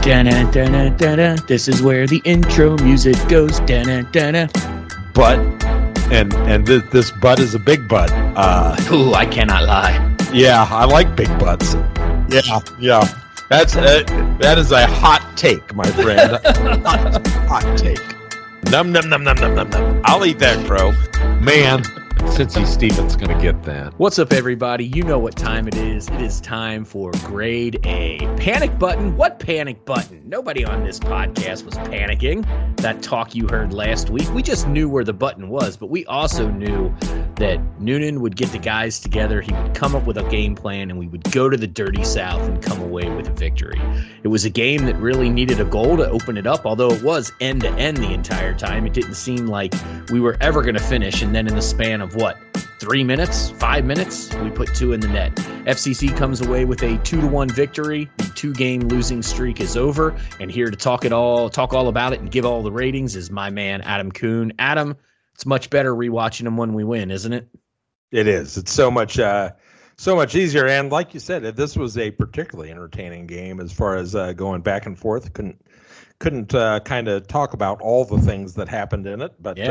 Da-na-da-na-da-na. This is where the intro music goes. Da-na-da-na. But and this butt is a big butt. Ooh, I cannot lie. Yeah, I like big butts. Yeah. That is a hot take, my friend. hot take. Num. I'll eat that, bro. Man, Cincy Stevens gonna get that. What's up, everybody? You know what time it is. It is time for Grade A. Panic button? What panic button? Nobody on this podcast was panicking. That talk you heard last week, we just knew where the button was, but we also knew that Noonan would get the guys together, he would come up with a game plan, and we would go to the Dirty South and come away with a victory. It was a game that really needed a goal to open it up, although it was end-to-end the entire time. It didn't seem like we were ever going to finish, and then in the span of 3 minutes, 5 minutes, we put two in the net. FCC comes away with a 2-1 victory. The 2-game losing streak is over. And here to talk all about it and give all the ratings is my man, Adam Kuhn. Adam, it's much better rewatching them when we win, isn't it? It is. It's so much easier. And like you said, this was a particularly entertaining game as far as going back and forth. Couldn't kind of talk about all the things that happened in it, but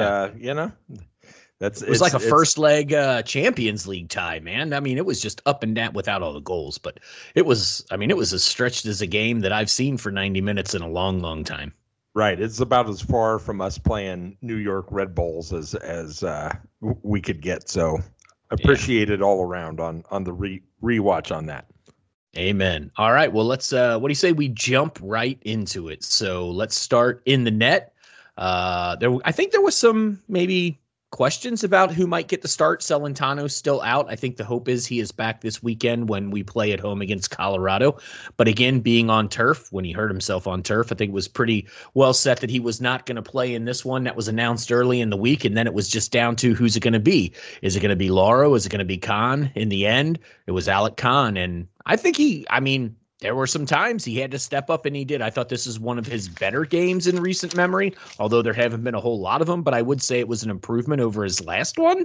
It was like a first leg Champions League tie, man. I mean, it was just up and down without all the goals, but it was as stretched as a game that I've seen for 90 minutes in a long, long time. Right. It's about as far from us playing New York Red Bulls as we could get. So appreciate it all around on the rewatch on that. Amen. All right. Well, let's, what do you say we jump right into it? So let's start in the net. I think there was some maybe questions about who might get the start. Celentano's still out. I think the hope is he is back this weekend when we play at home against Colorado. But again, being on turf, when he hurt himself on turf, I think it was pretty well set that he was not going to play in this one. That was announced early in the week, and then it was just down to who's it going to be. Is it going to be Lauro? Is it going to be Kahn? In the end, it was Alec Kahn, and I think there were some times he had to step up, and he did. I thought this is one of his better games in recent memory, although there haven't been a whole lot of them, but I would say it was an improvement over his last one.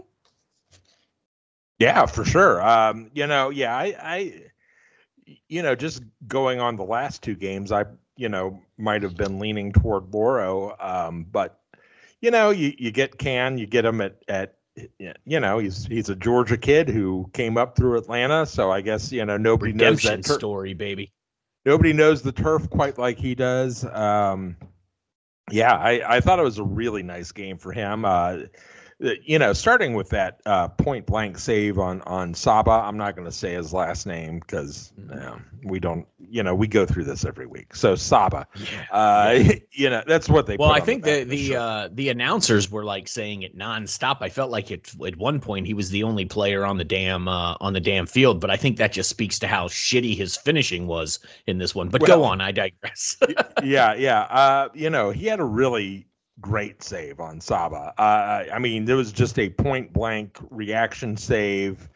Yeah, for sure. Just going on the last two games, I might have been leaning toward Lauro. But, you get Kahn, you get him at he's a Georgia kid who came up through Atlanta, so I guess nobody Redemption knows that story, baby. Nobody knows the turf quite like he does. I thought it was a really nice game for him. Starting with that point blank save on Saba. I'm not going to say his last name because we don't. We go through this every week. So Saba. That's what they. Well, I think the announcers were like saying it nonstop. I felt like at one point he was the only player on the damn field, but I think that just speaks to how shitty his finishing was in this one. But go on, I digress. He had a really great save on Saba. There was just a point blank reaction save.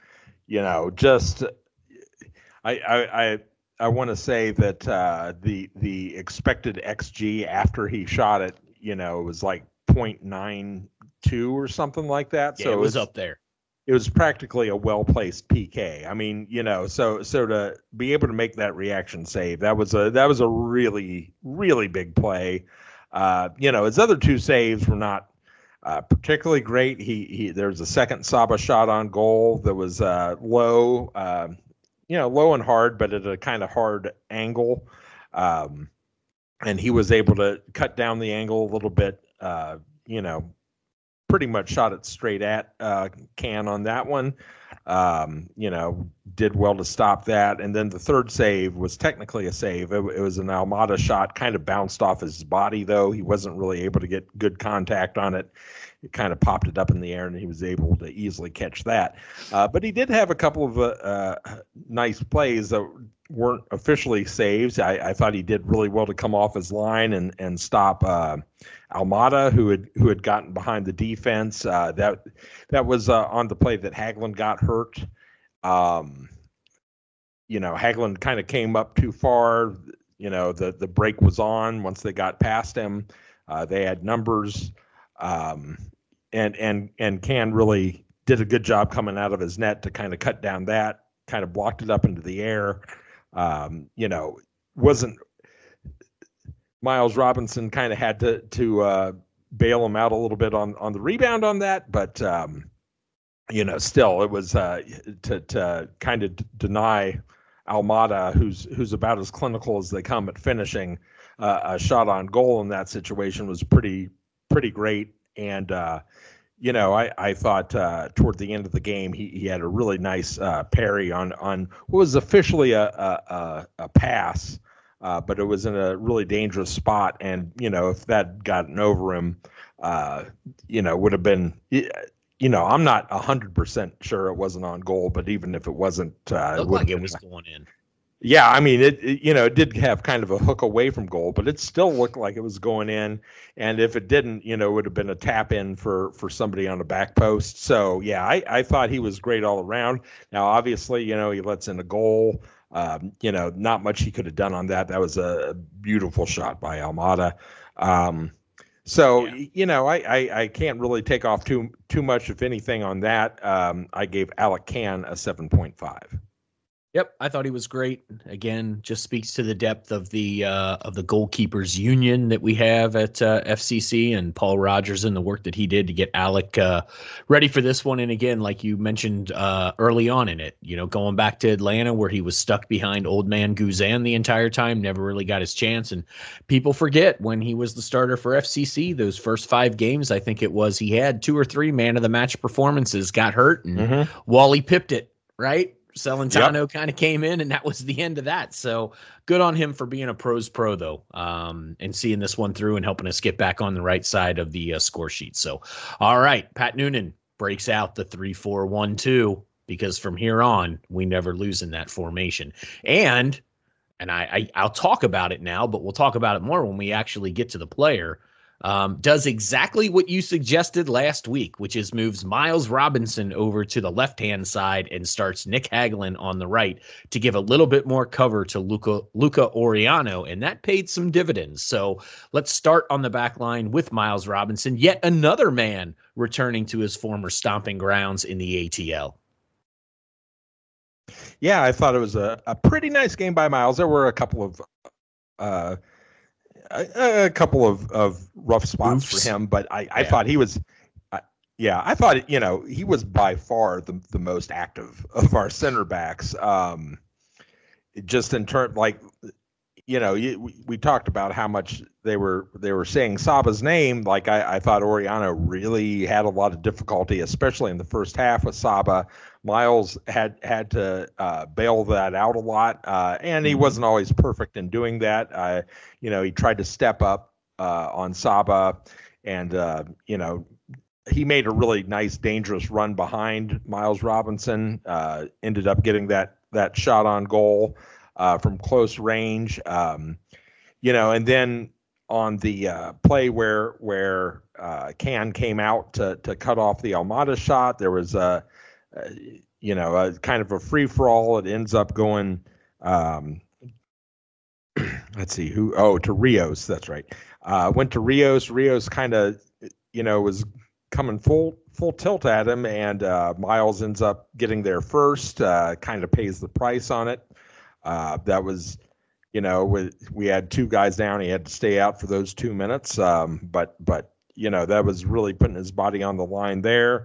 I want to say that the expected XG after he shot it, was like 0.92 or something like that. Yeah, so it was up there. It was practically a well-placed PK. So to be able to make that reaction save, that was a really, really big play. His other two saves were not particularly great. There's a second Saba shot on goal that was low and hard, but at a kind of hard angle. And he was able to cut down the angle a little bit, pretty much shot it straight at Kahn on that one. Did well to stop that. And then the third save was technically a save. It was an Almada shot, kind of bounced off his body, though. He wasn't really able to get good contact on it. It kind of popped it up in the air, and he was able to easily catch that. But he did have a couple of nice plays that weren't officially saves. I thought he did really well to come off his line and stop Almada, who had gotten behind the defense. That was on the play that Hagelin got hurt. Hagelin kind of came up too far. The break was on once they got past him. They had numbers. And Kahn really did a good job coming out of his net to kind of cut down that, kind of blocked it up into the air. Wasn't Miles Robinson kind of had to bail him out a little bit on the rebound on that, but still it was to kind of deny Almada, who's about as clinical as they come at finishing a shot on goal in that situation, was pretty great. And I thought toward the end of the game he had a really nice parry on what was officially a pass. But it was in a really dangerous spot, and if that had gotten over him, would have been. I'm not 100% sure it wasn't on goal, but even if it wasn't, it looked like it was going in. Yeah, I mean it did have kind of a hook away from goal, but it still looked like it was going in. And if it didn't, it would have been a tap in for somebody on the back post. So yeah, I thought he was great all around. Now obviously, he lets in a goal. Not much he could have done on that. That was a beautiful shot by Almada. I can't really take off too much, if anything, on that. I gave Alec Kann a 7.5. Yep, I thought he was great. Again, just speaks to the depth of the goalkeepers union that we have at FCC, and Paul Rogers and the work that he did to get Alec ready for this one. And again, like you mentioned early on in it, going back to Atlanta where he was stuck behind old man Guzan the entire time, never really got his chance. And people forget when he was the starter for FCC, those first 5 games, I think it was, he had 2 or 3 man of the match performances, got hurt, and Wally pipped it, right? Celentano kind of came in, and that was the end of that. So good on him for being a pro's pro, though, and seeing this one through and helping us get back on the right side of the score sheet. So, all right, Pat Noonan breaks out the 3-4-1-2, because from here on, we never lose in that formation. And I'll talk about it now, but we'll talk about it more when we actually get to the player. Does exactly what you suggested last week, which is moves Miles Robinson over to the left-hand side and starts Nick Hagelin on the right to give a little bit more cover to Luca Oriano, and that paid some dividends. So let's start on the back line with Miles Robinson, yet another man returning to his former stomping grounds in the ATL. Yeah, I thought it was a pretty nice game by Miles. There were a couple of rough spots for him, but I thought he was, I thought, he was by far the most active of our center backs. Just in terms, we talked about how much they were saying Saba's name. Like I thought Oriano really had a lot of difficulty, especially in the first half with Saba. Miles had to bail that out a lot, and he wasn't always perfect in doing that. He tried to step up on Saba, and he made a really nice, dangerous run behind Miles Robinson. Ended up getting that shot on goal from close range. And then on the play where Kann came out to cut off the Almada shot, there was a kind of a free for all. It ends up going, let's see to Rios. That's right. Went to Rios. Rios kind of, was coming full tilt at him, and Miles ends up getting there first. Kind of pays the price on it. That was, we had 2 guys down. He had to stay out for those 2 minutes. But that was really putting his body on the line there.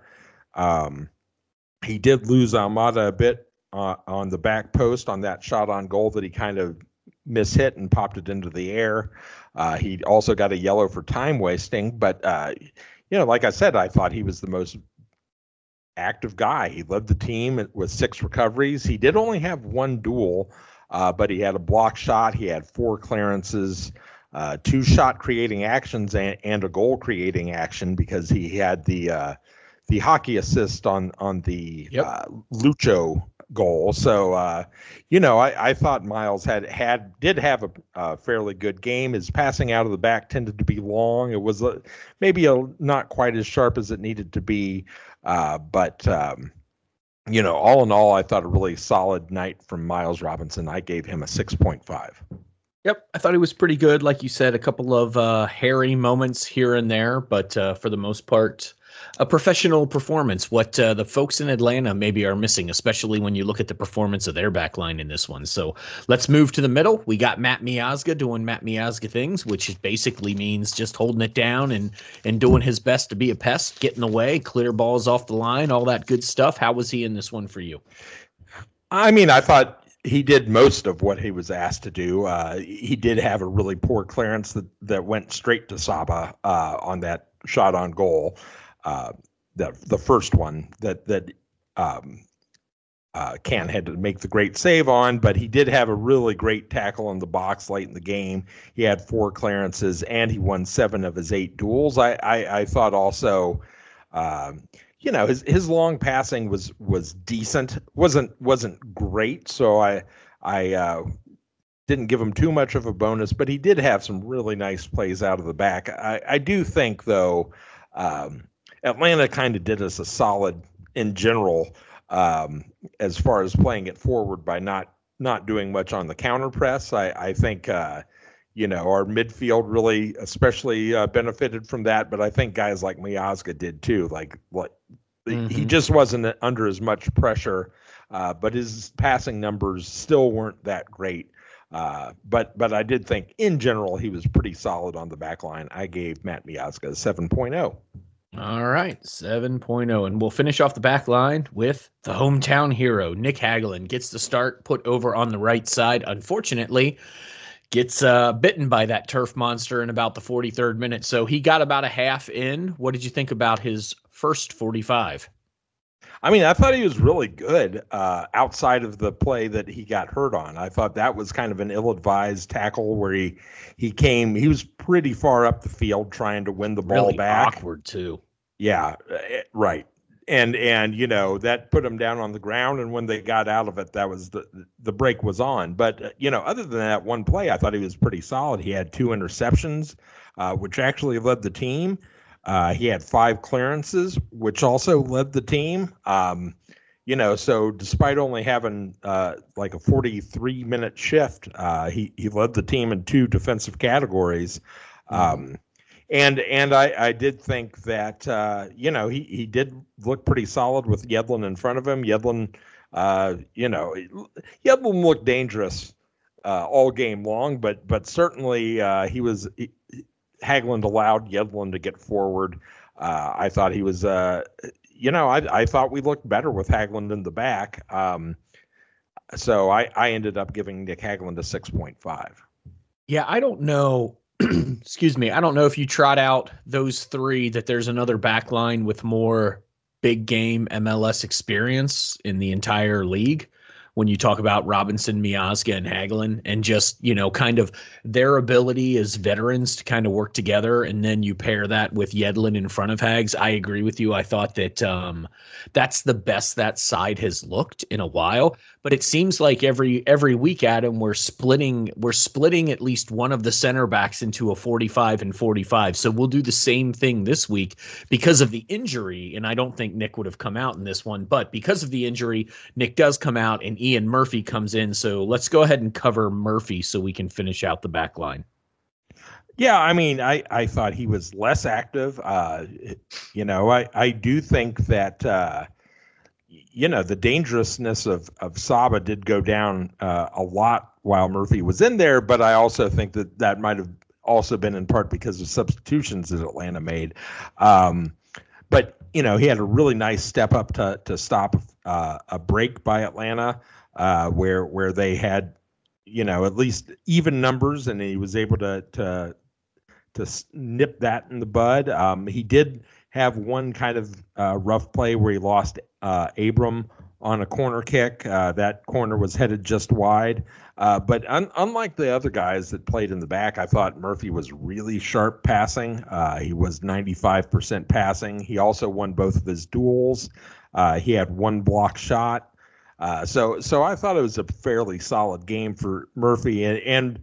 He did lose Almada a bit on the back post on that shot on goal that he kind of mishit and popped it into the air. He also got a yellow for time wasting, but like I said, I thought he was the most active guy. He led the team with 6 recoveries. He did only have 1 duel, but he had a block shot. He had 4 clearances, 2 shot creating actions, and a goal creating action, because he had the hockey assist on the Lucho goal. So I thought Miles did have a fairly good game. His passing out of the back tended to be long. It was maybe not quite as sharp as it needed to be, but all in all, I thought a really solid night from Miles Robinson. I gave him a 6.5. Yep, I thought he was pretty good. Like you said, a couple of hairy moments here and there, but for the most part, A professional performance, what the folks in Atlanta maybe are missing, especially when you look at the performance of their back line in this one. So let's move to the middle. We got Matt Miazga doing Matt Miazga things, which basically means just holding it down and doing his best to be a pest, getting away, clear balls off the line, all that good stuff. How was he in this one for you? I mean, I thought he did most of what he was asked to do. He did have a really poor clearance that went straight to Saba on that shot on goal. The first one that Can had to make the great save on, but he did have a really great tackle in the box late in the game. He had 4 clearances and he won 7 of his 8 duels. I thought also, his long passing was decent. wasn't great, so I didn't give him too much of a bonus, but he did have some really nice plays out of the back. I do think though, Atlanta kind of did us a solid in general as far as playing it forward by not doing much on the counter press. I think our midfield really especially benefited from that, but I think guys like Miazga did too. He just wasn't under as much pressure, but his passing numbers still weren't that great. But I did think in general he was pretty solid on the back line. I gave Matt Miazga 7.0. All right, 7.0. And we'll finish off the back line with the hometown hero. Nick Hagglund gets the start, put over on the right side. Unfortunately, gets bitten by that turf monster in about the 43rd minute. So he got about a half in. What did you think about his first 45? I mean, I thought he was really good outside of the play that he got hurt on. I thought that was kind of an ill-advised tackle where he was pretty far up the field trying to win the ball really back. Awkward too. Yeah, right. And that put him down on the ground, and when they got out of it, that was the break was on. But other than that one play, I thought he was pretty solid. He had 2 interceptions, which actually led the team. He had 5 clearances, which also led the team. So despite only having like a 43-minute shift, he led the team in 2 defensive categories. And I did think that he did look pretty solid with Yedlin in front of him. Yedlin looked dangerous all game long, but certainly Hagglund allowed Yedlin to get forward. I thought he was I thought we looked better with Hagglund in the back. So I ended up giving Nick Hagglund a 6.5. Yeah, I don't know. Excuse me. I don't know if you trot out those 3 that there's another back line with more big game MLS experience in the entire league. When you talk about Robinson, Miazga, and Hagglund, and just, kind of their ability as veterans to kind of work together, and then you pair that with Yedlin in front of Hags, I agree with you. I thought that that's the best that side has looked in a while. But it seems like every week, Adam, we're splitting at least one of the center backs into a 45 and 45. So we'll do the same thing this week because of the injury. And I don't think Nick would have come out in this one, but because of the injury, Nick does come out and Ian Murphy comes in. So let's go ahead and cover Murphy so we can finish out the back line. Yeah, I mean, I thought he was less active. I do think that the dangerousness of Saba did go down a lot while Murphy was in there, but I also think that might have also been in part because of substitutions that Atlanta made. But he had a really nice step up to stop a break by Atlanta where they had at least even numbers, and he was able to nip that in the bud. He did have one kind of rough play where he lost Abram on a corner kick. That corner was headed just wide. But unlike the other guys that played in the back, I thought Murphy was really sharp passing. He was 95% passing. He also won both of his duels. He had 1 block shot. So I thought it was a fairly solid game for Murphy, and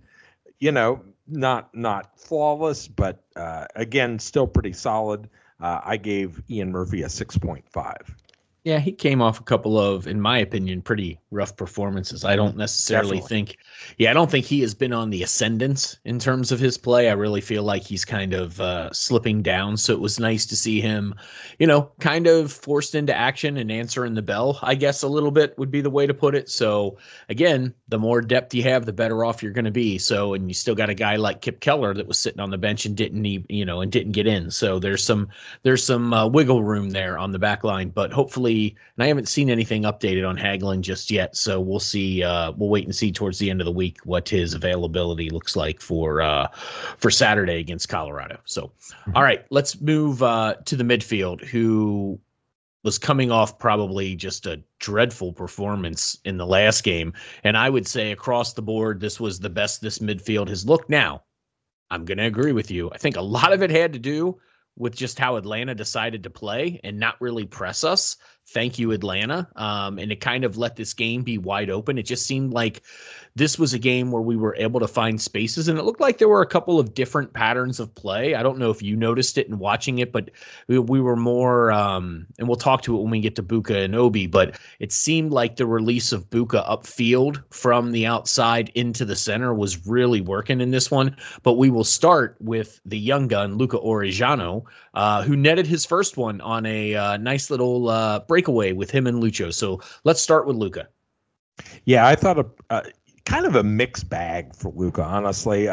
not flawless, but again, still pretty solid. I gave Ian Murphy a 6.5. Yeah, he came off a couple of, in my opinion, pretty rough performances. I don't necessarily Definitely. think, yeah, I don't think he has been on the ascendance in terms of his play. I really feel like he's kind of slipping down. So it was nice to see him, kind of forced into action and answering the bell, I guess a little bit would be the way to put it. So again, the more depth you have, the better off you're going to be. So, and you still got a guy like Kip Keller that was sitting on the bench and didn't need, and didn't get in. So there's some wiggle room there on the back line, but hopefully, and I haven't seen anything updated on Hagelin just yet, so we'll see. We'll wait and see towards the end of the week what his availability looks like for Saturday against Colorado. So, all right, let's move to the midfield, who was coming off probably just a dreadful performance in the last game, and I would say across the board, this was the best this midfield has looked. Now, I'm going to agree with you. I think a lot of it had to do with just how Atlanta decided to play and not really press us. Thank you, Atlanta. And it kind of let this game be wide open. It just seemed like this was a game where we were able to find spaces, and it looked like there were a couple of different patterns of play. I don't know if you noticed it in watching it, but we were more, and we'll talk to it when we get to Buka and Obi, but it seemed like the release of Buka upfield from the outside into the center was really working in this one. But we will start with the young gun, Luca Orejano, who netted his first one on a nice little breakaway with him and Lucho. So let's start with Luca. Yeah, I thought kind of a mixed bag for Luca, honestly.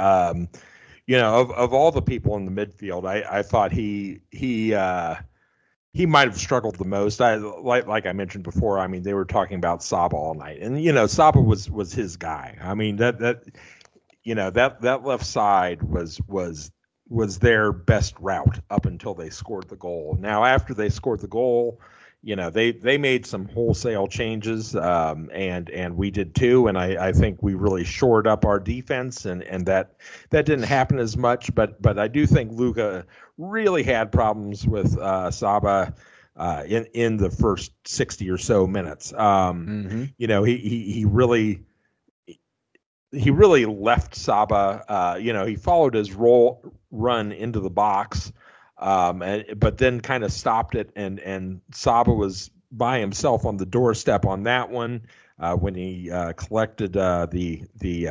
Of all the people in the midfield, I thought he might have struggled the most. Like I mentioned before. I mean, they were talking about Saba all night, and Saba was his guy. I mean that left side was their best route up until they scored the goal. Now, after they scored the goal, they made some wholesale changes, and we did too. And I think we really shored up our defense, and that didn't happen as much. But I do think Luka really had problems with Saba in the first 60 or so minutes. He really left Saba. He followed his run into the box. But then kind of stopped it, and Saba was by himself on the doorstep on that one when he collected the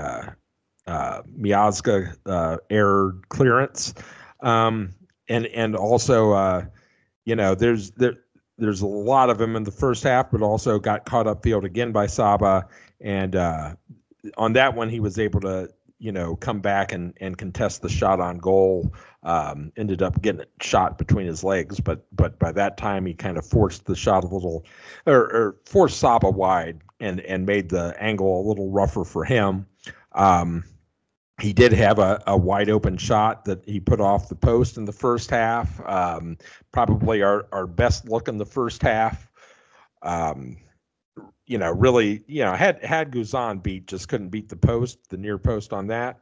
Miazga error clearance, and also there's a lot of him in the first half, but also got caught up field again by Saba, and on that one he was able to come back and contest the shot on goal. Ended up getting it shot between his legs, but by that time he kind of forced the shot a little, or forced Saba wide and made the angle a little rougher for him. He did have a wide open shot that he put off the post in the first half. Probably our best look in the first half. Really, had Guzan beat, just couldn't beat the near post on that.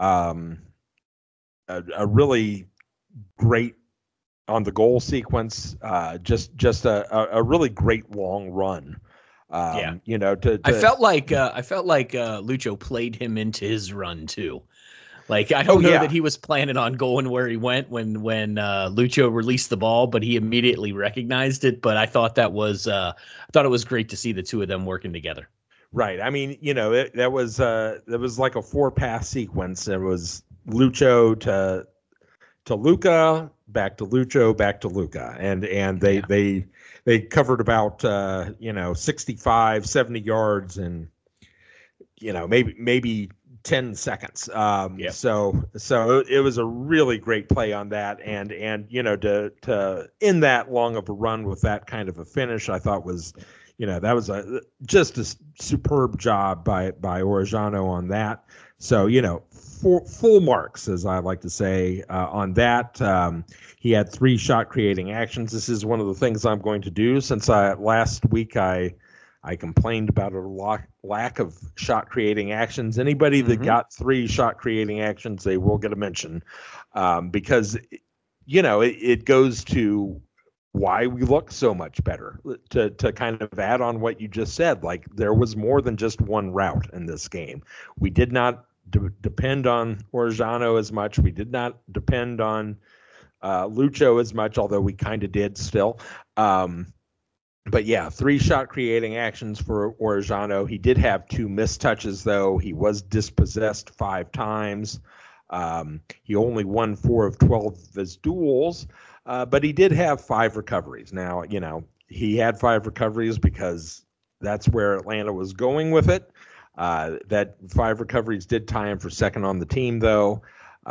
A really great on the goal sequence, just a really great long run. I felt like Lucho played him into his run too. Like, I don't know that he was planning on going where he went when Lucho released the ball, but he immediately recognized it. But I thought it was great to see the two of them working together. Right. I mean, that was like a 4-pass sequence. It was Lucho to Luca, back to Lucho, back to Luca, and they covered about 65, 70 yards and maybe 10 seconds. So it was a really great play on that, and to end that long of a run with that kind of a finish, I thought was that was just a superb job by Orejano on that. So full marks, as I like to say, on that. He had 3 shot creating actions. This is one of the things I'm going to do, since last week I complained about a lack of shot creating actions. Anybody that got 3 shot creating actions, they will get a mention, because it goes to why we look so much better. To kind of add on what you just said, like, there was more than just one route in this game. We did not depend on Orejano as much. We did not depend on Lucho as much, although we kind of did still. But yeah, 3 shot creating actions for Orejano. He did have 2 missed touches, though. He was dispossessed 5 times. He only won 4 of 12 of his duels, but he did have 5 recoveries. Now, he had 5 recoveries because that's where Atlanta was going with it. That 5 recoveries did tie him for second on the team, though.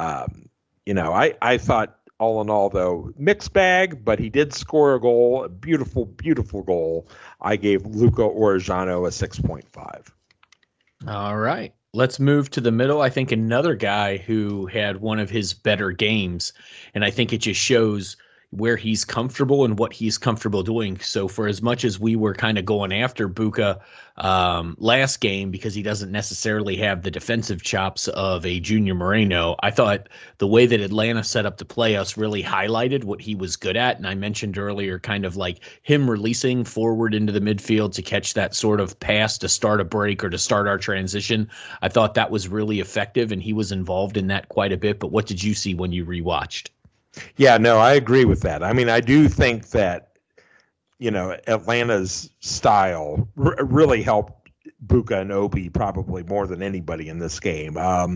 I thought, all in all, though, mixed bag, but he did score a goal, a beautiful, beautiful goal. I gave Luca Orejano a 6.5. All right. Let's move to the middle. I think another guy who had one of his better games, and I think it just shows where he's comfortable and what he's comfortable doing. So for as much as we were kind of going after Buka last game because he doesn't necessarily have the defensive chops of a Junior Moreno, I thought the way that Atlanta set up to play us really highlighted what he was good at. And I mentioned earlier kind of like him releasing forward into the midfield to catch that sort of pass to start a break or to start our transition. I thought that was really effective, and he was involved in that quite a bit. But what did you see when you rewatched? Yeah, no, I agree with that. I mean, I do think that, Atlanta's style really helped Buka and Obi probably more than anybody in this game.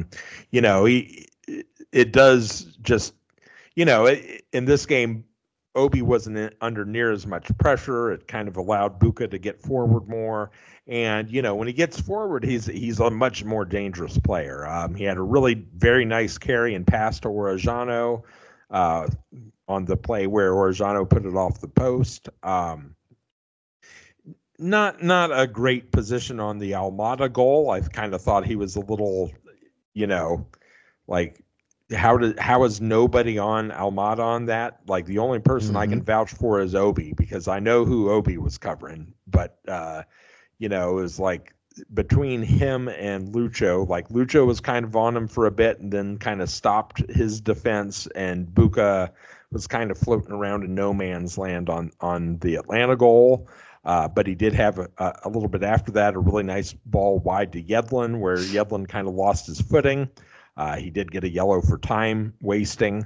It does just, in this game, Obi wasn't under near as much pressure. It kind of allowed Buka to get forward more. And, when he gets forward, he's a much more dangerous player. He had a really very nice carry and pass to Orejano. On the play where Orejano put it off the post. Not a great position on the Almada goal. I kind of thought he was a little, like how is nobody on Almada on that? Like the only person I can vouch for is Obi, because I know who Obi was covering, but it was like between him and Lucho, like Lucho was kind of on him for a bit and then kind of stopped his defense, and Buka was kind of floating around in no man's land on the Atlanta goal. But he did have a little bit after that, a really nice ball wide to Yedlin, where Yedlin kind of lost his footing. He did get a yellow for time wasting.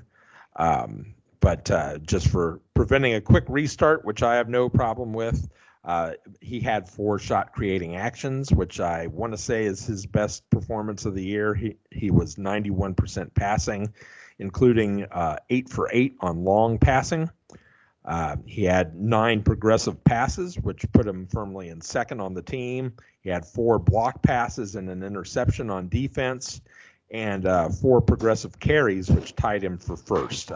But just for preventing a quick restart, which I have no problem with. He had 4 shot creating actions, which I want to say is his best performance of the year. He was 91% passing, including 8 for 8 on long passing. He had 9 progressive passes, which put him firmly in second on the team. He had 4 block passes and an interception on defense, and 4 progressive carries, which tied him for first.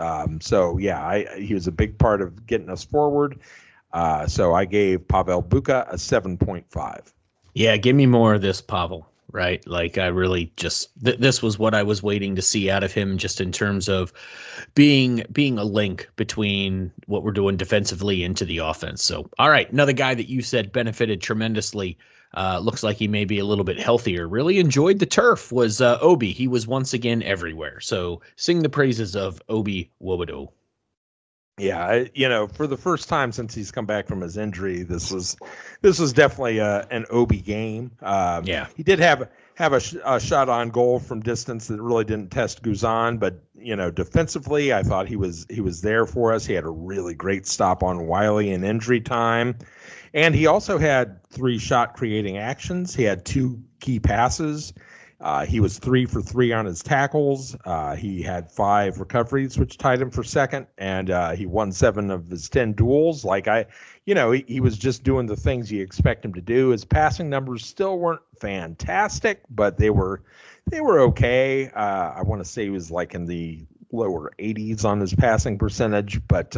He was a big part of getting us forward. So I gave Pavel Buka a 7.5. Yeah, give me more of this, Pavel, right? Like I really just this was what I was waiting to see out of him, just in terms of being a link between what we're doing defensively into the offense. So, all right, another guy that you said benefited tremendously. Looks like he may be a little bit healthier. Really enjoyed the turf was Obi. He was once again everywhere. So sing the praises of Obi Wobodo. Yeah, for the first time since he's come back from his injury, this was definitely an Obi game. He did have a shot on goal from distance that really didn't test Guzan, but defensively, I thought he was there for us. He had a really great stop on Wiley in injury time, and he also had 3 shot creating actions. He had 2 key passes. He was 3 for 3 on his tackles. He had 5 recoveries, which tied him for second, and he won 7 of his 10 duels. He was just doing the things you expect him to do. His passing numbers still weren't fantastic, but they were okay. I want to say he was like in the lower 80s on his passing percentage, but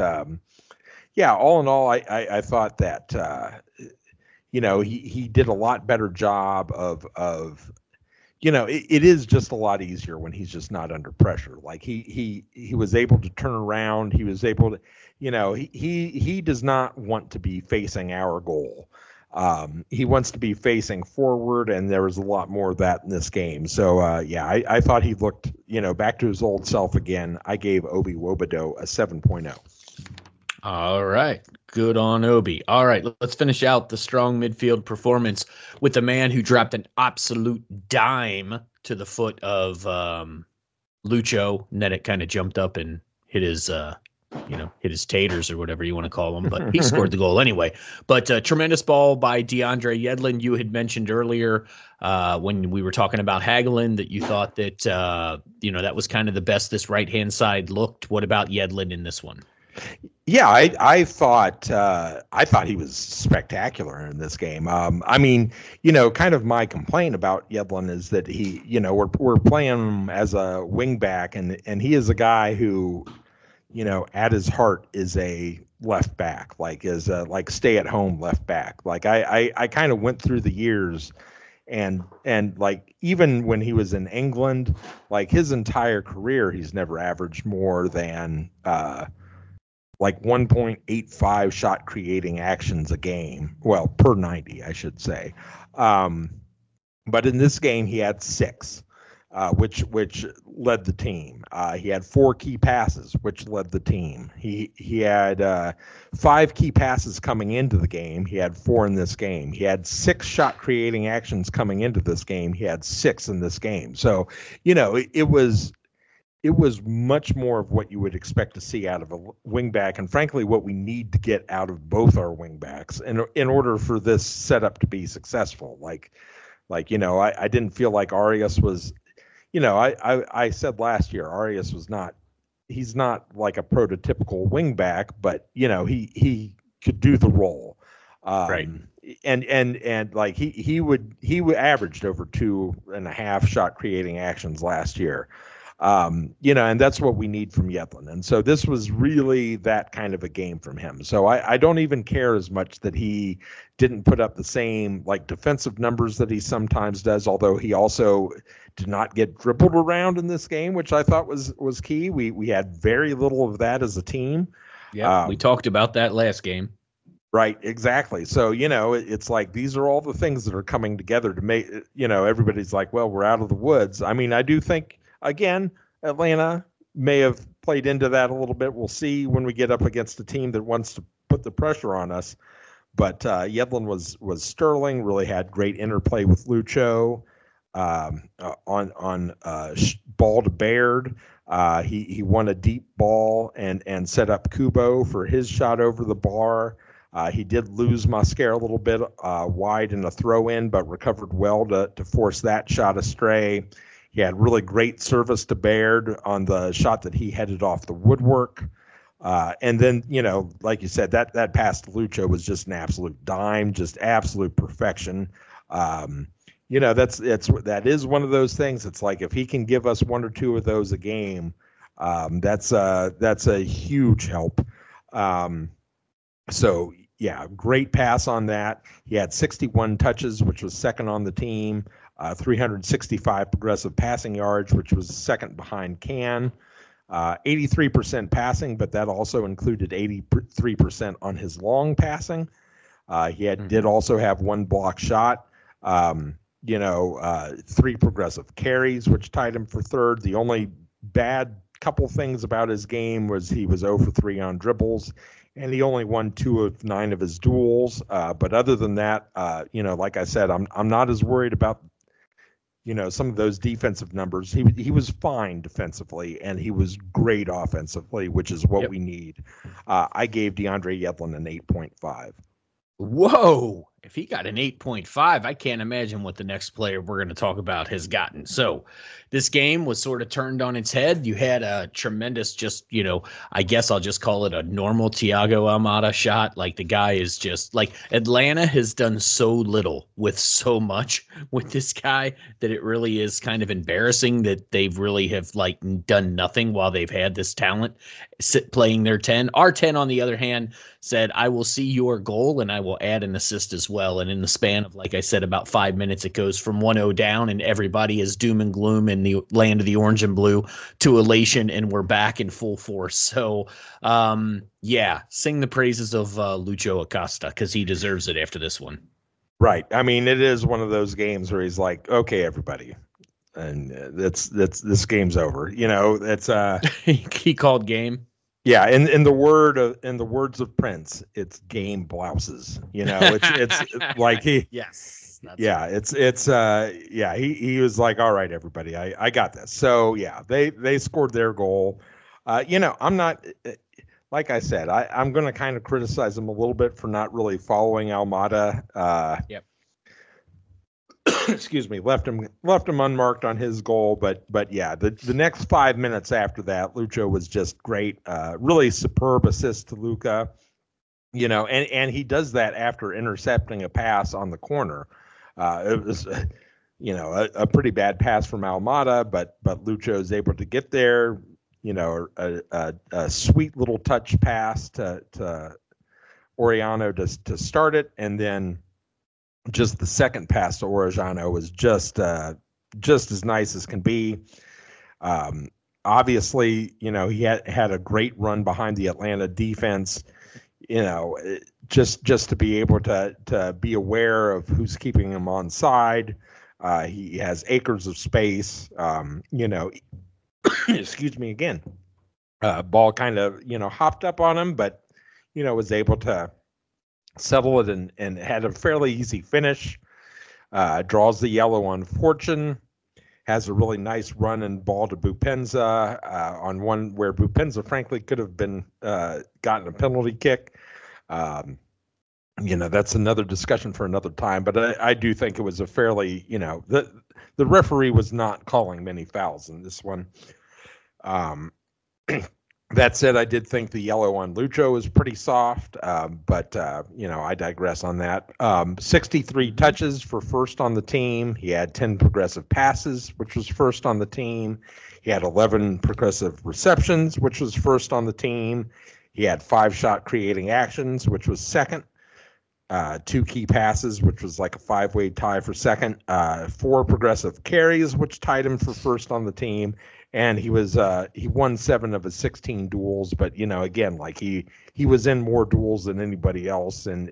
all in all, I thought that he did a lot better job of. It is just a lot easier when he's just not under pressure. Like he was able to turn around. He was able to, he does not want to be facing our goal. He wants to be facing forward, and there was a lot more of that in this game. So, I thought he looked, back to his old self again. I gave Obi Wobodo a 7.0. All right. Good on Obi. All right. Let's finish out the strong midfield performance with the man who dropped an absolute dime to the foot of Lucho, and then it kind of jumped up and hit his hit his taters or whatever you want to call them, but he scored the goal anyway. But tremendous ball by DeAndre Yedlin. You had mentioned earlier when we were talking about Hagelin that you thought that, that was kind of the best this right-hand side looked. What about Yedlin in this one? Yeah, I thought he was spectacular in this game. I mean, kind of my complaint about Yedlin is that he, we're playing him as a wing back, and he is a guy who, at his heart is a left back, like is a stay at home left back. Like I kind of went through the years, and like even when he was in England, like his entire career, he's never averaged more than 1.85 shot creating actions a game. Well, per 90, I should say. But in this game, he had 6, which led the team. He had 4 key passes, which led the team. He had 5 key passes coming into the game. He had 4 in this game. He had 6 shot creating actions coming into this game. He had 6 in this game. So, it was much more of what you would expect to see out of a wingback, and frankly, what we need to get out of both our wingbacks in order for this setup to be successful. I didn't feel like Arias was, I said last year Arias was not. He's not like a prototypical wingback, but he could do the role. Right. And like he would averaged over 2.5 shot creating actions last year. And that's what we need from Yedlin. And so this was really that kind of a game from him. So I don't even care as much that he didn't put up the same defensive numbers that he sometimes does, although he also did not get dribbled around in this game, which I thought was key. We had very little of that as a team. Yeah, we talked about that last game. Right, exactly. So, it's like these are all the things that are coming together to make, everybody's like, well, we're out of the woods. I mean, I do think, again, Atlanta may have played into that a little bit. We'll see when we get up against a team that wants to put the pressure on us. But Yedlin was sterling, really had great interplay with Lucho on ball to Baird. He won a deep ball and set up Kubo for his shot over the bar. He did lose Mosquera a little bit wide in a throw-in, but recovered well to force that shot astray. He had really great service to Baird on the shot that he headed off the woodwork. And then, like you said, that pass to Lucho was just an absolute dime, just absolute perfection. That is one of those things. It's like if he can give us 1 or 2 of those a game, that's a huge help. So, yeah, great pass on that. He had 61 touches, which was second on the team. 365 progressive passing yards, which was second behind Can. 83% passing, but that also included 83% on his long passing. He did also have 1 block shot. 3 progressive carries, which tied him for third. The only bad couple things about his game was he was 0 for 3 on dribbles, and he only won 2 of 9 of his duels. But other than that, like I said, I'm not as worried about some of those defensive numbers. He was fine defensively, and he was great offensively, which is what we need. I gave DeAndre Yedlin an 8.5. Whoa. If he got an 8.5, I can't imagine what the next player we're going to talk about has gotten. So this game was sort of turned on its head. You had a tremendous, I guess I'll just call it a normal Thiago Almada shot. Like the guy is just like Atlanta has done so little with so much with this guy that it really is kind of embarrassing that they've really have done nothing while they've had this talent playing their 10. Our 10, on the other hand, said, I will see your goal and I will add an assist as well. And in the span of, like I said, about 5 minutes, it goes from 1-0 down and everybody is doom and gloom in the land of the orange and blue to elation, and we're back in full force. So, sing the praises of Lucho Acosta, because he deserves it after this one. Right. I mean, it is one of those games where he's like, okay, everybody. And this game's over. It's he called game. Yeah, in the words of Prince, it's game blouses. It's like he. Yes. He was like, all right, everybody, I got this. So yeah, they scored their goal. I'm not like I said, I'm going to kind of criticize him a little bit for not really following Almada. Yep. Excuse me, left him unmarked on his goal, but yeah, the next 5 minutes after that, Lucho was just great. Really superb assist to Luka, and he does that after intercepting a pass on the corner. It was a pretty bad pass from Almada, but Lucho is able to get there. A sweet little touch pass to Orellano to start it, and then just the second pass to Orellano was just as nice as can be. Obviously, he had a great run behind the Atlanta defense. Just to be able to be aware of who's keeping him on side. He has acres of space. Excuse me again. Ball kind of hopped up on him, but was able to settle it and had a fairly easy finish. Draws the yellow on Fortune, has a really nice run and ball to Boupendza on one where Boupendza frankly could have been gotten a penalty kick. That's another discussion for another time, but I do think it was a fairly, the referee was not calling many fouls in this one. That said, I did think the yellow on Lucho was pretty soft, but I digress on that. 63 touches for first on the team. He had 10 progressive passes, which was first on the team. He had 11 progressive receptions, which was first on the team. He had 5 shot creating actions, which was second. 2 key passes, which was like a 5-way tie for second. 4 progressive carries, which tied him for first on the team. And he won 7 of his 16 duels, but again, like he was in more duels than anybody else, and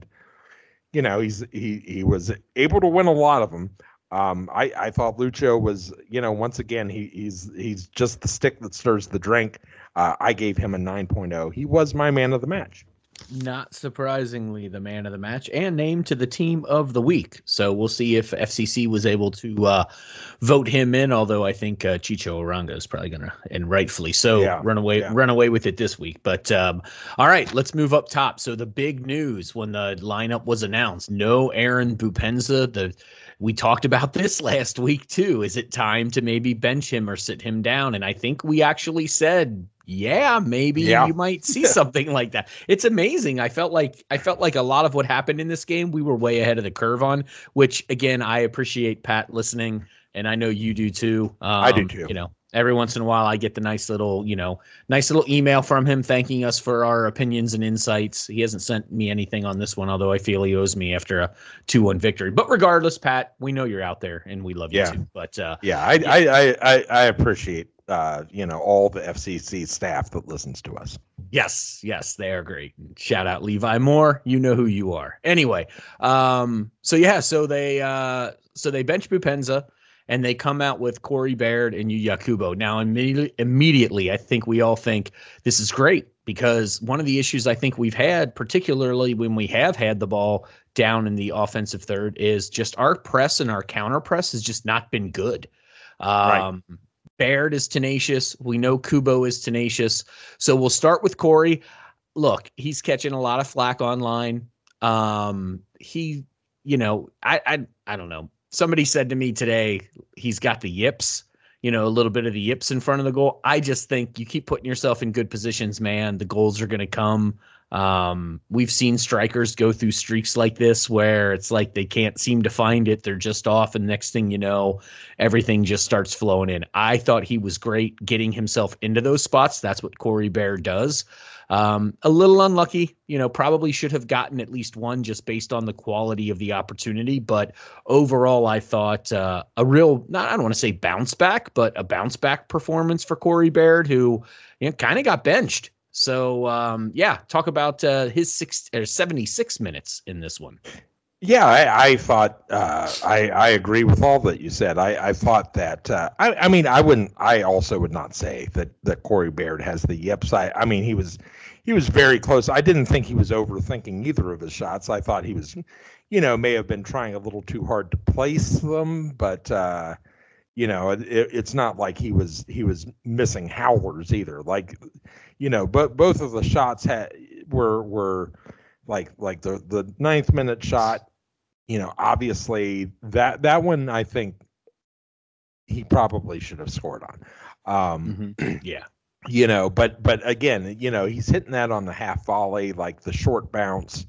he was able to win a lot of them. I thought Lucho was, once again, he's just the stick that stirs the drink. I gave him a 9.0. He was my man of the match. Not surprisingly, the man of the match and named to the team of the week. So we'll see if FCC was able to vote him in. Although I think Chicho Oranga is probably gonna, and rightfully so, run away with it this week. But all right, let's move up top. So the big news when the lineup was announced: no Aaron Boupendza. We talked about this last week too. Is it time to maybe bench him or sit him down? And I think we actually said, maybe you might see something like that. It's amazing. I felt like a lot of what happened in this game, we were way ahead of the curve on, which again, I appreciate Pat listening, and I know you do too. I do too. Every once in a while I get the nice little email from him thanking us for our opinions and insights. He hasn't sent me anything on this one, although I feel he owes me after a 2-1 victory. But regardless, Pat, we know you're out there and we love you too. But I appreciate all the FCC staff that listens to us. Yes, they are great. Shout out Levi Moore. You know who you are. Anyway, so they bench Boupendza. And they come out with Corey Baird and Yu Yakubo. Now, immediately, I think we all think this is great because one of the issues I think we've had, particularly when we have had the ball down in the offensive third, is just our press and our counter press has just not been good. Right. Baird is tenacious. We know Kubo is tenacious. So we'll start with Corey. Look, he's catching a lot of flack online. I don't know. Somebody said to me today, he's got the yips, a little bit of the yips in front of the goal. I just think you keep putting yourself in good positions, man. The goals are going to come. We've seen strikers go through streaks like this where it's like they can't seem to find it. They're just off. And next thing you know, everything just starts flowing in. I thought he was great getting himself into those spots. That's what Corey Baird does. A little unlucky, probably should have gotten at least one just based on the quality of the opportunity. But overall, I thought a real, I don't want to say bounce back, but a bounce back performance for Corey Baird, who kind of got benched. So, talk about his 76 minutes in this one. Yeah, I thought I agree with all that you said. I thought that I also would not say that Corey Baird has the yips. He was very close. I didn't think he was overthinking either of his shots. I thought he was, may have been trying a little too hard to place them, but it's not like he was missing howlers either. Like, but both of the shots were like the ninth minute shot. Obviously that one I think he probably should have scored on. Yeah. But again, he's hitting that on the half volley, like the short bounce.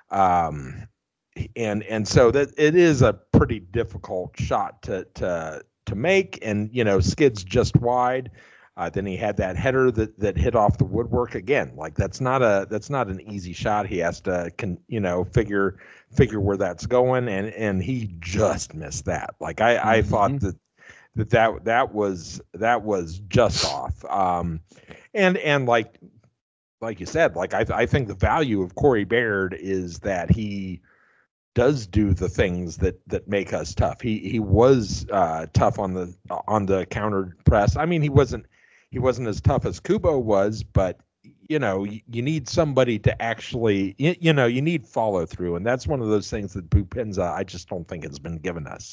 And so that it is a pretty difficult shot to make, and skids just wide. Then he had that header that hit off the woodwork again. Like that's not an easy shot. He has to figure where that's going, and he just missed that. Like I thought that was just off. And like you said, like I think the value of Corey Baird is that he does do the things that make us tough. He was tough on the counter press. I mean, he wasn't as tough as Kubo was, but you need somebody to actually you need follow through, and that's one of those things that Boupinza I just don't think has been given us.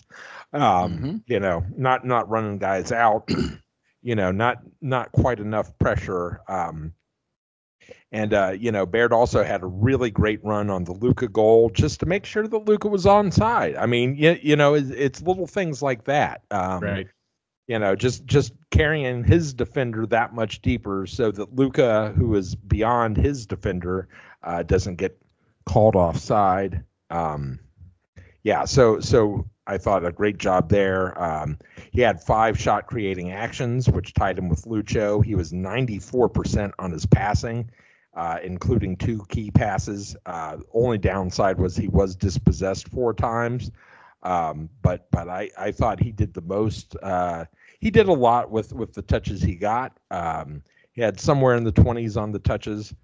Not running guys out, not quite enough pressure. And Baird also had a really great run on the Luka goal just to make sure that Luka was onside. I mean, it's little things like that. Right. Just carrying his defender that much deeper so that Luka, who is beyond his defender, doesn't get called offside. So I thought a great job there. He had 5 shot creating actions, which tied him with Lucho. He was 94% on his passing, including 2 key passes. Only downside was he was dispossessed 4 times. But I thought he did the most. He did a lot with the touches he got. He had somewhere in the 20s on the touches.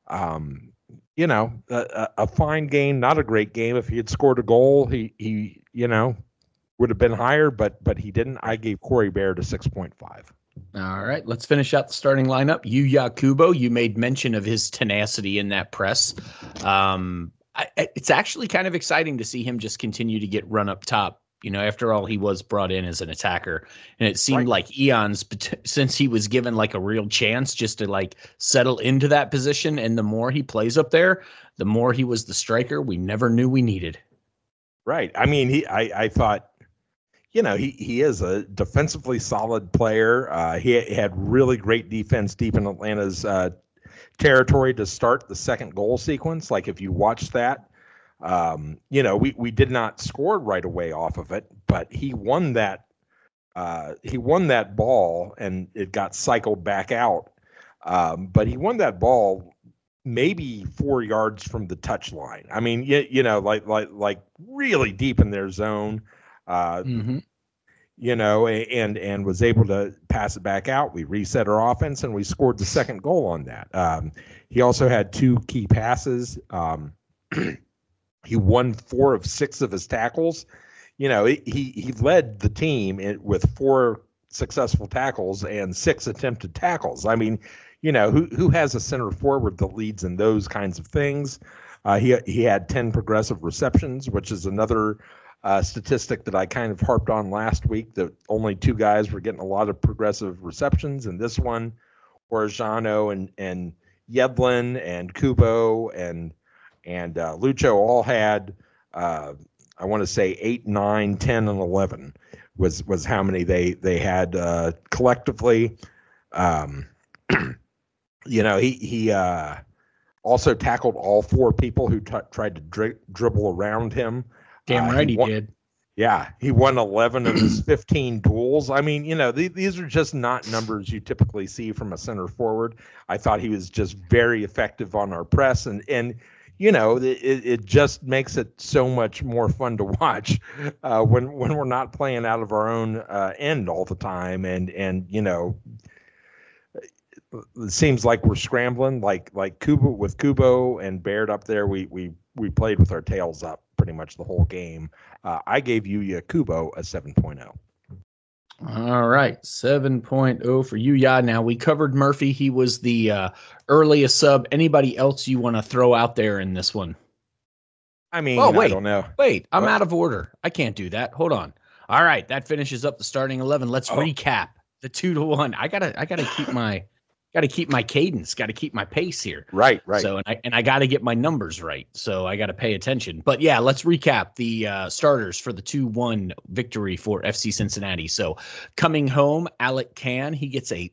A fine game, not a great game. If he had scored a goal, he would have been higher, but he didn't. I gave Corey Baird a 6.5. All right, let's finish out the starting lineup. Yuya Kubo, you made mention of his tenacity in that press. It's actually kind of exciting to see him just continue to get run up top. After all, he was brought in as an attacker, and it seemed like eons since he was given like a real chance just to like settle into that position. And the more he plays up there, the more he was the striker we never knew we needed. Right. I mean, I thought, he is a defensively solid player. He had really great defense deep in Atlanta's territory to start the second goal sequence. Like if you watch that, we did not score right away off of it, but he won that ball and it got cycled back out. But he won that ball maybe 4 yards from the touch line. I mean, like really deep in their zone. And was able to pass it back out. We reset our offense and we scored the second goal on that. He also had 2 key passes. He won 4 of 6 of his tackles. He led the team with 4 successful tackles and 6 attempted tackles. I mean, who has a center forward that leads in those kinds of things? He had 10 progressive receptions, which is another statistic that I kind of harped on last week, that only 2 guys were getting a lot of progressive receptions. And this one, Orjano and Yedlin and Kubo and Lucho all had, I want to say 8, 9, 10, and 11 was how many they had collectively. He also tackled all 4 people who tried to dribble around him. Damn right he did. Yeah, he won 11 of his 15 duels. I mean, these are just not numbers you typically see from a center forward. I thought he was just very effective on our press, and it just makes it so much more fun to watch when we're not playing out of our own end all the time, and it seems like we're scrambling like Kubo and Baird up there. We played with our tails up pretty much the whole game. I gave Yuya Kubo a 7.0. All right, 7.0 for Yuya. Now, we covered Murphy. He was the earliest sub. Anybody else you want to throw out there in this one? I mean, I don't know. Wait, I'm out of order. I can't do that. Hold on. All right, that finishes up the starting 11. Let's recap the 2-1. I gotta keep my cadence, got to keep my pace here. Right. So and I got to get my numbers right. So I got to pay attention. But yeah, let's recap the starters for the 2-1 victory for FC Cincinnati. So coming home, Alec Kann, he gets a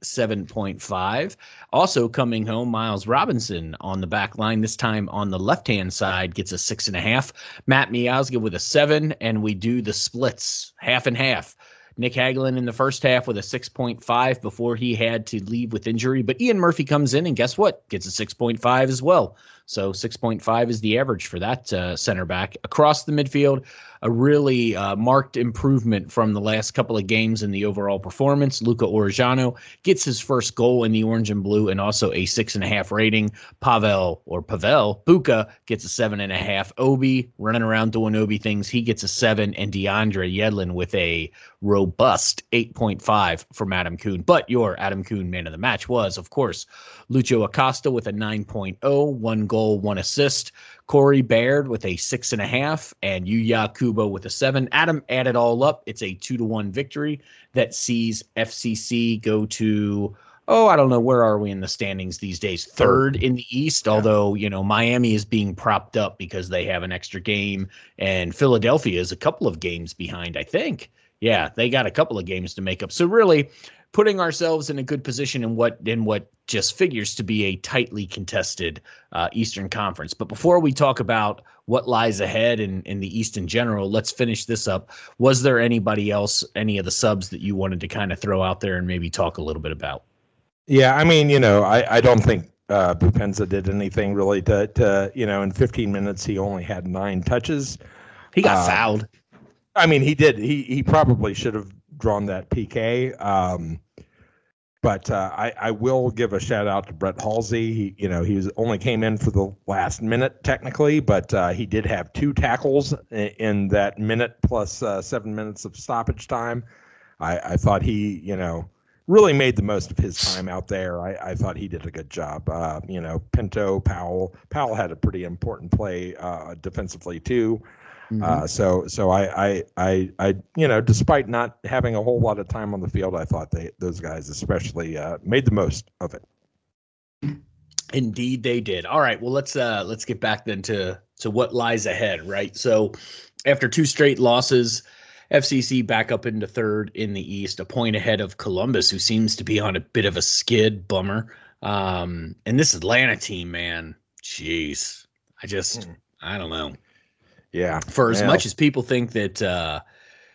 7.5. Also coming home, Miles Robinson on the back line, this time on the left-hand side, gets a 6.5. Matt Miazga with a 7, and we do the splits, half and half. Nick Hagelin in the first half with a 6.5 before he had to leave with injury. But Ian Murphy comes in and guess what? Gets a 6.5 as well. So 6.5 is the average for that center back. Across the midfield, a really marked improvement from the last couple of games in the overall performance. Luca Orejano gets his first goal in the orange and blue and also a 6.5 rating. Pavel Buka gets a 7.5. Obi running around doing Obi things. He gets a 7. And DeAndre Yedlin with a robust 8.5 from Adam Kuhn. But your Adam Kuhn man of the match was, of course, Lucho Acosta with a 9.0, 1 goal, 1 assist. Corey Baird with a 6.5, and Yuya Kubo with a 7. Adam added all up. It's a 2-1 victory that sees FCC go to, I don't know, where are we in the standings these days? Third in the East, although, Miami is being propped up because they have an extra game, and Philadelphia is a couple of games behind, I think. Yeah, they got a couple of games to make up. So really putting ourselves in a good position in what just figures to be a tightly contested Eastern Conference. But before we talk about what lies ahead in the East in general, let's finish this up. Was there anybody else, any of the subs that you wanted to kind of throw out there and maybe talk a little bit about? Yeah, I mean, I don't think Bupenza did anything really to in 15 minutes, he only had 9 touches. He got fouled. I mean, he did. He probably should have drawn that PK. But I will give a shout out to Brett Halsey. He only came in for the last minute technically, but he did have 2 tackles in that minute plus 7 minutes of stoppage time. I thought he, really made the most of his time out there. I thought he did a good job. Pinto, Powell had a pretty important play defensively too. So I despite not having a whole lot of time on the field, I thought those guys especially made the most of it. Indeed, they did. All right, well let's get back then to what lies ahead, right? So after 2 straight losses, FCC back up into third in the East, a point ahead of Columbus, who seems to be on a bit of a skid. Bummer. And this Atlanta team, man, jeez, I don't know. Yeah. For as much as people think that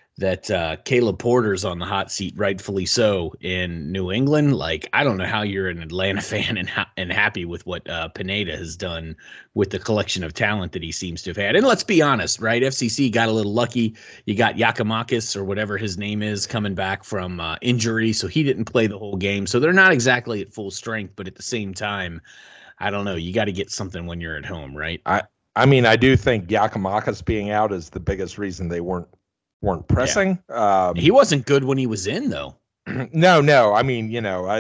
Caleb Porter's on the hot seat, rightfully so, in New England, like, I don't know how you're an Atlanta fan and happy with what Pineda has done with the collection of talent that he seems to have had. And let's be honest, right? FCC got a little lucky. You got Yakimakis, or whatever his name is, coming back from injury, so he didn't play the whole game. So they're not exactly at full strength, but at the same time, I don't know. You got to get something when you're at home, right? I mean, I do think Yakimakis being out is the biggest reason they weren't pressing. Yeah. He wasn't good when he was in, though. No. I mean,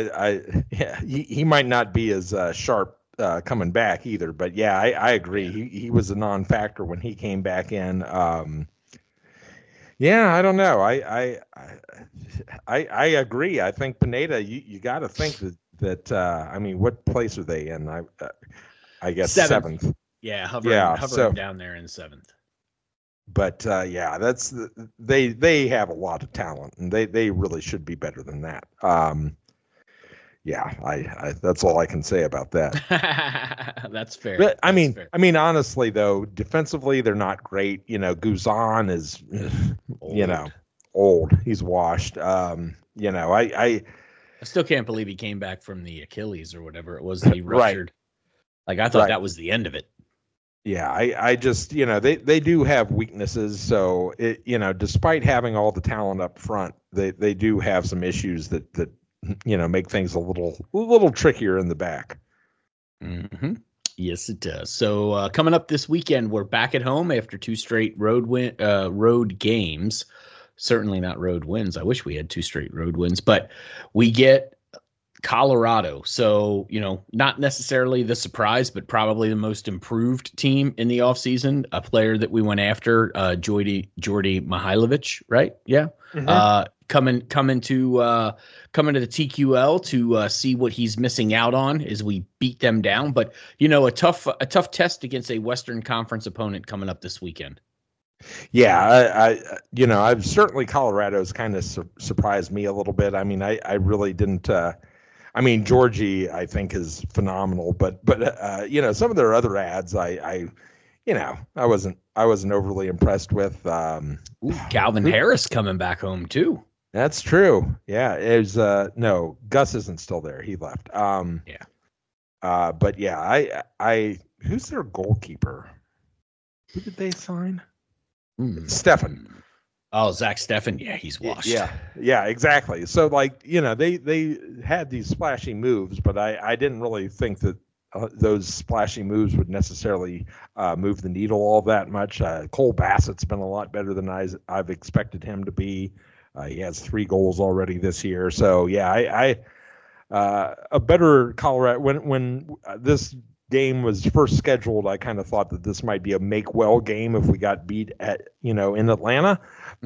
he might not be as sharp coming back either. But yeah, I agree. He was a non-factor when he came back in. Yeah, I don't know. I agree. I think Pineda. You got to think that. I mean, what place are they in? I guess 7th. Yeah, hovering down there in 7th. But that's they have a lot of talent, and they really should be better than that. I that's all I can say about that. That's fair. But I mean, honestly though, defensively they're not great. Guzan is, old. He's washed. I still can't believe he came back from the Achilles or whatever it was that he ruptured. Right. Like, I thought that was the end of it. Yeah, I just, they do have weaknesses. So, despite having all the talent up front, they do have some issues that make things a little trickier in the back. Mm-hmm. Yes, it does. So coming up this weekend, we're back at home after 2 straight road games. Certainly not road wins. I wish we had 2 straight road wins, but we get Colorado. So, not necessarily the surprise, but probably the most improved team in the offseason. A player that we went after, Jordy Mihailovic, right? Yeah. Mhm. Coming to the TQL to see what he's missing out on as we beat them down. But, a tough test against a Western Conference opponent coming up this weekend. Yeah, I've certainly Colorado's kind of surprised me a little bit. I mean, I really didn't. I mean, Georgie, I think is phenomenal, but some of their other ads, I wasn't overly impressed with. Calvin Harris coming back home too. That's true. Yeah, no, Gus isn't still there. He left. But yeah, I who's their goalkeeper? Who did they sign? Steffen. Oh, Zach Steffen. Yeah, he's washed. Yeah, exactly. So they had these splashy moves, but I didn't really think that those splashy moves would necessarily move the needle all that much. Cole Bassett's been a lot better than I've expected him to be. He has 3 goals already this year. So yeah, a better Colorado when this game was first scheduled, I kind of thought that this might be a make well game if we got beat in Atlanta.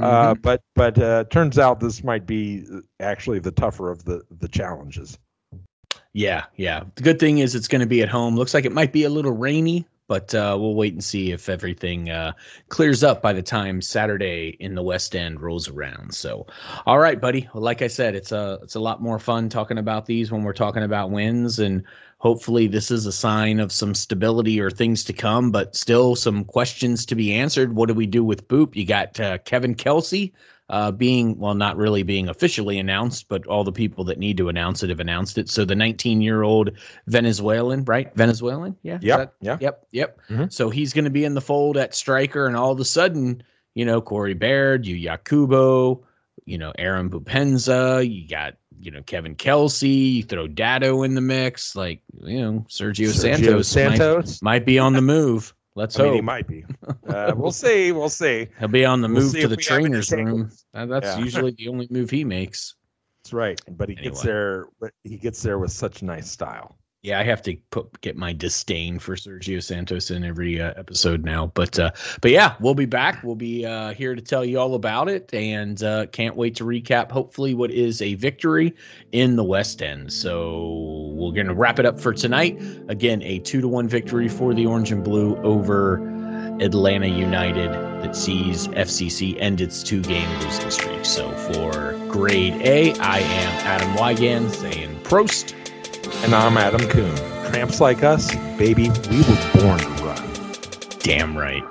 But turns out this might be actually the tougher of the challenges. Yeah. The good thing is it's going to be at home. Looks like it might be a little rainy, but we'll wait and see if everything clears up by the time Saturday in the West End rolls around. So, all right, buddy. Well, like I said, it's a lot more fun talking about these when we're talking about wins, and hopefully this is a sign of some stability or things to come, but still some questions to be answered. What do we do with Boop? You got Kevin Kelsey not really being officially announced, but all the people that need to announce it have announced it. So the 19-year-old Venezuelan, right? Venezuelan? Yeah. Yep. Yep. Mm-hmm. So he's going to be in the fold at striker, and all of a sudden, Corey Baird, Jakubo, Aaron Bupenza, you got, Kevin Kelsey, you throw Dado in the mix, Sergio Santos might be on the move. Let's hope. He might be. We'll see. He'll be on the move to the trainer's room. That's usually the only move he makes. That's right. But he gets there. He gets there with such nice style. Yeah, I have to get my disdain for Sergio Santos in every episode now. But yeah, we'll be back. We'll be here to tell you all about it, and can't wait to recap hopefully what is a victory in the West End. So we're going to wrap it up for tonight. Again, a 2-1 victory for the Orange and Blue over Atlanta United that sees FCC end its 2-game losing streak. So for Grade A, I am Adam Wygand saying Prost. And I'm Adam Kuhn. Tramps like us, baby, we were born to run. Damn right.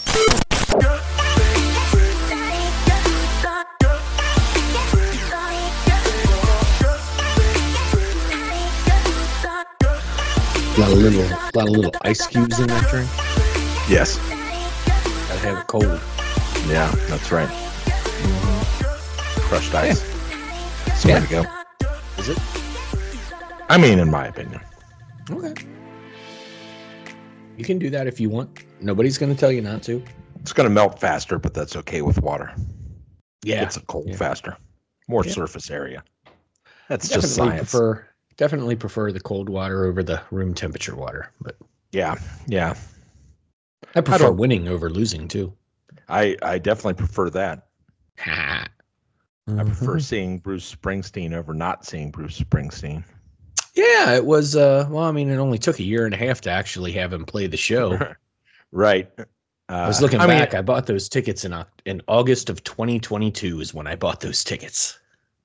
A lot of little ice cubes in that drink. Yes. Gotta have it cold. Yeah, that's right. Mm-hmm. Crushed ice. That's the way to go. Is it? I mean, in my opinion. Okay. You can do that if you want. Nobody's going to tell you not to. It's going to melt faster, but that's okay with water. Yeah. It's cold faster. More surface area. That's definitely just science. Definitely prefer the cold water over the room temperature water. But yeah. I prefer winning over losing too. I definitely prefer that. I prefer seeing Bruce Springsteen over not seeing Bruce Springsteen. Yeah, it was. It only took 1.5 years to actually have him play the show. Right. I was looking back. I bought those tickets in August of 2022 is when I bought those tickets.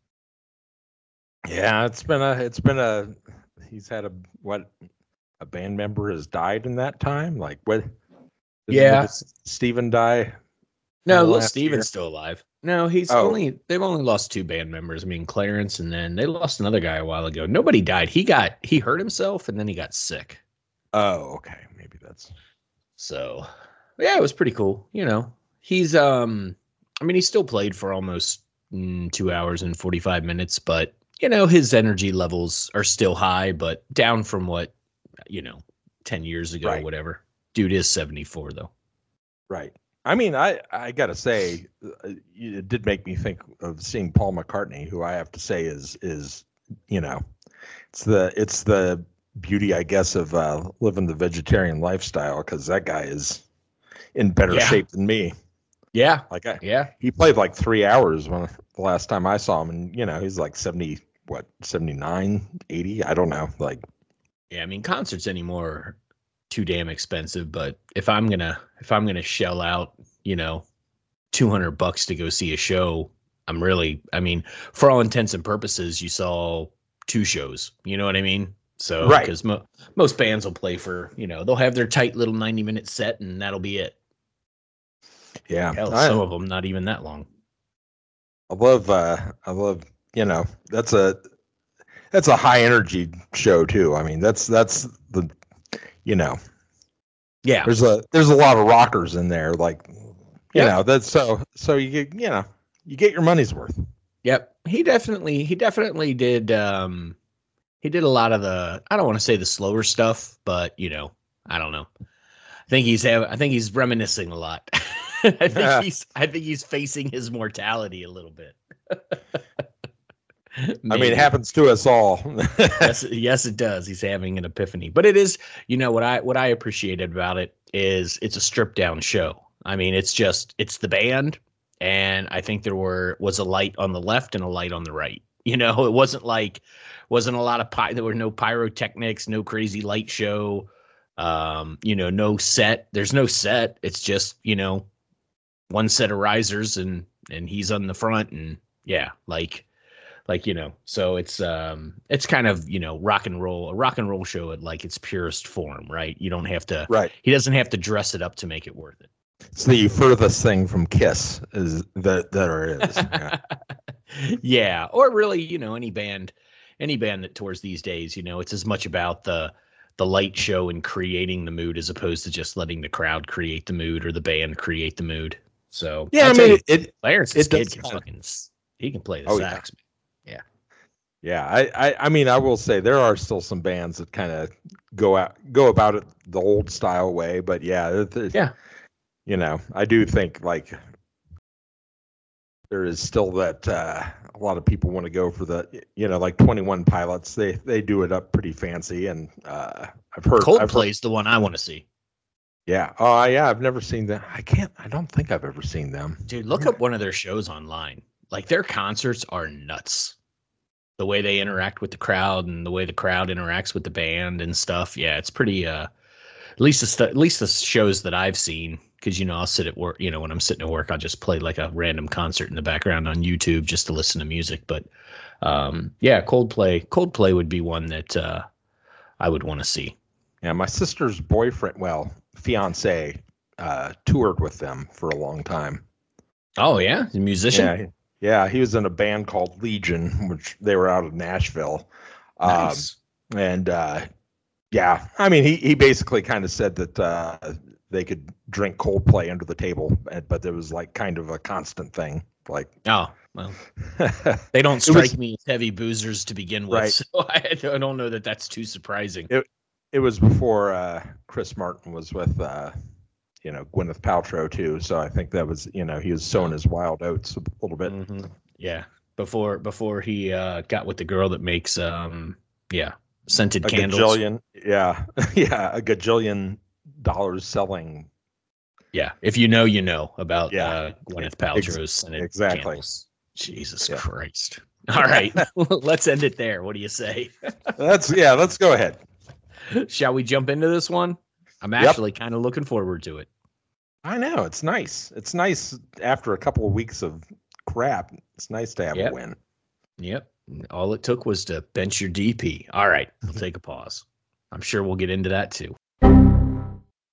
Yeah, he's had a band member has died in that time. Like what? Steven die? No, Steven's still alive. No, they've only lost 2 band members. I mean, Clarence, and then they lost another guy a while ago. Nobody died. He hurt himself and then he got sick. Oh, okay. Maybe that's so. Yeah, it was pretty cool. He's he still played for almost 2 hours and 45 minutes, but his energy levels are still high, but down from what 10 years ago, right. Whatever. Dude is 74 though. Right. I mean, I gotta say, it did make me think of seeing Paul McCartney, who I have to say is it's the beauty, I guess, of living the vegetarian lifestyle, because that guy is in better Yeah. shape than me. Yeah. Like Yeah. he played like 3 hours when the last time I saw him, and he's like 79, 80. I don't know. Like, Yeah. I mean, concerts anymore are too damn expensive, but if I'm gonna shell out, $200 to go see a show, I mean, for all intents and purposes, you saw two shows. You know what I mean? So, right. because most bands will play for, they'll have their tight little 90-minute set and that'll be it. Yeah. Hell, some of them not even that long. I love, that's a high energy show too. I mean, that's the, Yeah. there's a lot of rockers in there. Like, that's so you get, you get your money's worth. Yep. He definitely did. He did a lot of I don't want to say the slower stuff, but I don't know. I think he's reminiscing a lot. I think he's facing his mortality a little bit. I mean, it happens to us all. Yes, it does. He's having an epiphany, but it is, what I appreciated about it is it's a stripped down show. I mean, it's the band, and I think there was a light on the left and a light on the right. It wasn't a lot of there were no pyrotechnics, no crazy light show, no set. There's no set. It's just, one set of risers and he's on the front, and yeah, so it's kind of, a rock and roll show at like its purest form, right? You don't have to, right. He doesn't have to dress it up to make it worth it. It's the furthest thing from Kiss is that there is. Yeah. Yeah. Or really, any band that tours these days, it's as much about the light show and creating the mood as opposed to just letting the crowd create the mood or the band create the mood. So yeah, I mean, Clarence he can play the sax. Yeah. Yeah. I mean, I will say there are still some bands that kind of go about it the old style way, but yeah. I do think like there is still that a lot of people want to go for the, like 21 Pilots. They do it up pretty fancy, and I've heard Coldplay's the one I want to see. Yeah. Oh, yeah. I've never seen them. I don't think I've ever seen them. Dude, look up one of their shows online. Like, their concerts are nuts. The way they interact with the crowd and the way the crowd interacts with the band and stuff. Yeah, it's pretty. At least the shows that I've seen, because I'll sit at work. When I'm sitting at work, I'll just play like a random concert in the background on YouTube just to listen to music. But yeah, Coldplay would be one that I would want to see. Yeah, my sister's fiance, toured with them for a long time. Oh yeah, he's a musician. Yeah, he was in a band called Legion, which they were out of Nashville. Nice. Yeah, I mean, he basically kind of said that they could drink Coldplay under the table, but there was like kind of a constant thing. Like, oh well, they don't strike me as heavy boozers to begin with, right. So I don't know that that's too surprising. It was before Chris Martin was with Gwyneth Paltrow too, so I think that was he was sowing his wild oats a little bit. Mm-hmm. Yeah, before he got with the girl that makes scented candles. A gajillion dollars selling. Yeah, if you know about Gwyneth Paltrow's scented candles. Jesus Christ! All right, let's end it there. What do you say? Let's go ahead. Shall we jump into this one? I'm actually kind of looking forward to it. I know. It's nice. It's nice after a couple of weeks of crap. It's nice to have a win. Yep. All it took was to bench your DP. All right. We'll take a pause. I'm sure we'll get into that too.